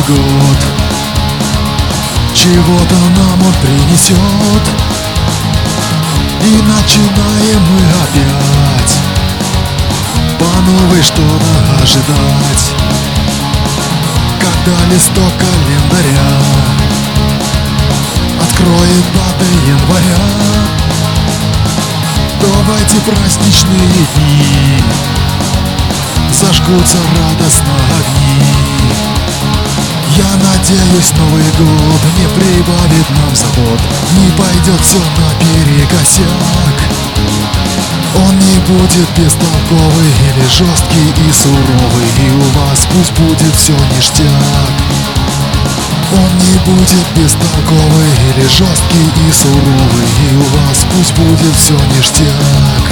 год. Чего-то нам он принесет, и начинаем мы опять по новой что-то ожидать. Когда листок календаря откроет даты января, то в эти праздничные дни зажгутся радостно огни. Я надеюсь, Новый год не прибавит нам забот, не пойдет все наперекосяк. Он не будет бестолковый или жесткий и суровый, и у вас пусть будет все ништяк. Он не будет бестолковый или жесткий и суровый, и у вас пусть будет все ништяк.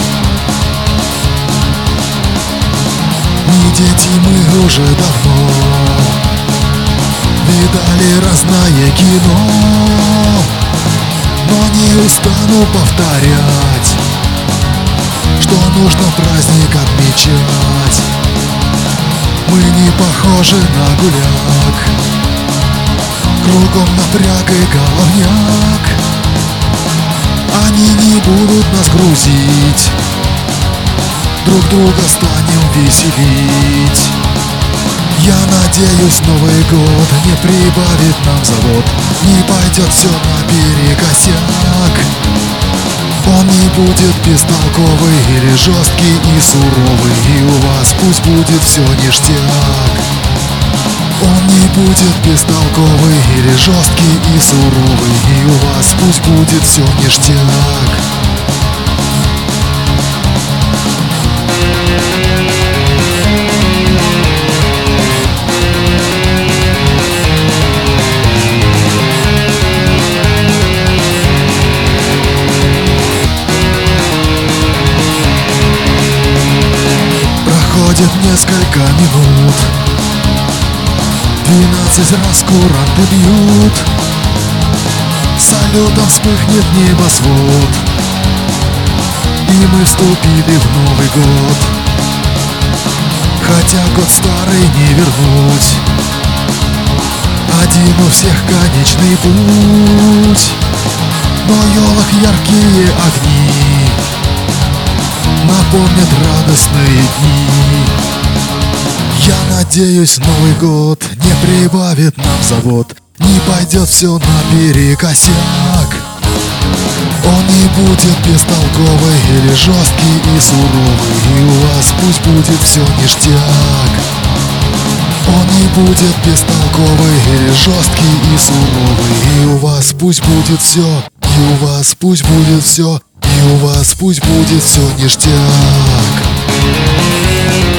Не дети мы уже давно видали разное кино, но не устану повторять, что нужно праздник отмечать. Мы не похожи на гуляк, кругом напряг и головняк. Они не будут нас грузить, друг друга станем веселить. Я надеюсь, Новый год не прибавит нам забот, не пойдет все наперекосяк. Он не будет бестолковый или жесткий и суровый, и у вас пусть будет все ништяк. Он не будет бестолковый или жесткий и суровый, и у вас пусть будет все ништяк. Проходит несколько минут, 12 раз куранты бьют, салютом вспыхнет небосвод, и мы вступили в Новый год. Хотя год старый не вернуть, один у всех конечный путь, но елок яркие огни напомнят радостные дни. Я надеюсь, Новый год не прибавит нам забот, не пойдет все наперекосяк. Он не будет бестолковый или жесткий и суровый, и у вас пусть будет все ништяк. Он не будет бестолковый или жесткий и суровый, и у вас пусть будет все, и у вас пусть будет все, и у вас пусть будет все ништяк.